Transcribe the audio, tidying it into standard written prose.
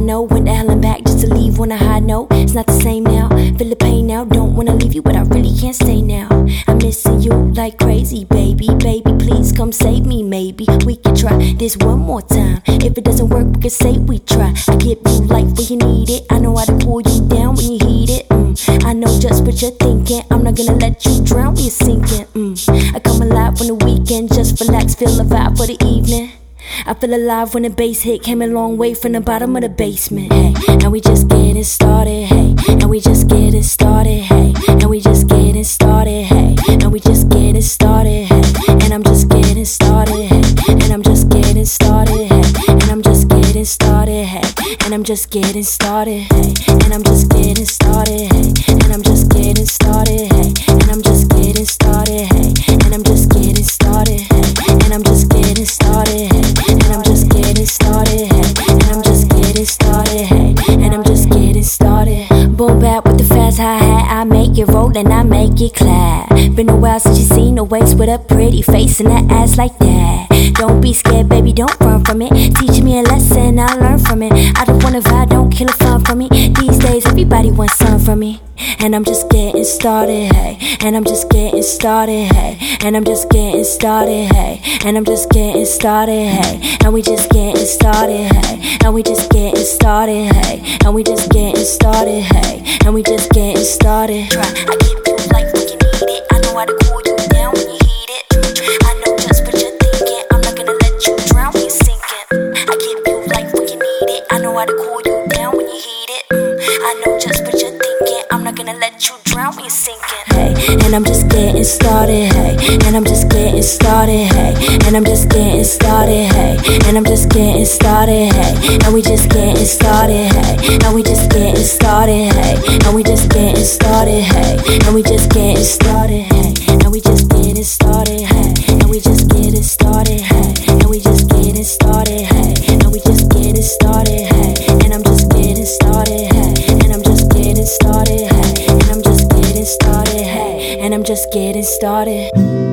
know when the hell I'm back just to leave on a high note. It's not the same now, feel the pain now. Don't wanna leave you, but I really can't stay now. I'm missing you like crazy, baby. Baby, please come save me, maybe we can try this one more time. If it doesn't work, we can say we try. I give you life when you need it. I know how to pull you down when you heat it. I know just what you're thinking. I'm not gonna let you drown when you're sinking. I come alive on the weekend, just relax, feel the vibe for the evening. I feel alive when the bass hit, came a long way from the bottom of the basement. Hey, and we just getting started. Hey, and we just getting started. Hey, and we just getting started. Hey, and we just getting started. Hey, and I'm just getting started. Hey, and I'm just getting started. Hey, and I'm just getting started. Hey, and I'm just getting started. Hey, and I'm just getting started. Hey, and I'm just getting started. Hey, and I'm just getting started. Hey, and I'm just getting started. Hey, and I'm just getting started. Hey, and I'm just getting started. Hey, and I'm just getting started. Hey, and I'm just getting started. Boom bap with the fast hi-hat, I make it roll and I make it clap. Been a while since you seen a waist with a pretty face and that ass like that. Don't be scared, baby, don't run from it. Teach me a lesson, I'll learn from it. I don't wanna vibe, don't kill a fun for me. These days, everybody wants something from me. And I'm just getting started, hey. And I'm just getting started, hey. And I'm just getting started, hey. And I'm just getting started, hey. And we just getting started, hey. And we just getting started, hey. And we just getting started, hey. And we just getting started. Try, I give you life when you need it. I know how to cool you down when you heat it. I know just what you're thinking. I'm not gonna let you drown when you're sinking. I give you life when you need it. I know how to cool you down when you heat it. I know just what you're thinking. I'm not gonna let you drown when you're sinking. Hey, and I'm just getting started. Hey, and I'm just getting started. Hey, and I'm just getting started. Hey, and I'm just getting started. Hey, and we just getting started. Hey, and we just getting started. Hey, and we just getting started. Hey, and we just getting started. Hey, and we just getting started. Hey, and we just getting started. Hey, and we just getting started. Hey, and we just getting started. Hey, and I'm just getting started. Hey, and I'm just getting started. Hey, and I'm just getting started. Hey, and I'm just getting started.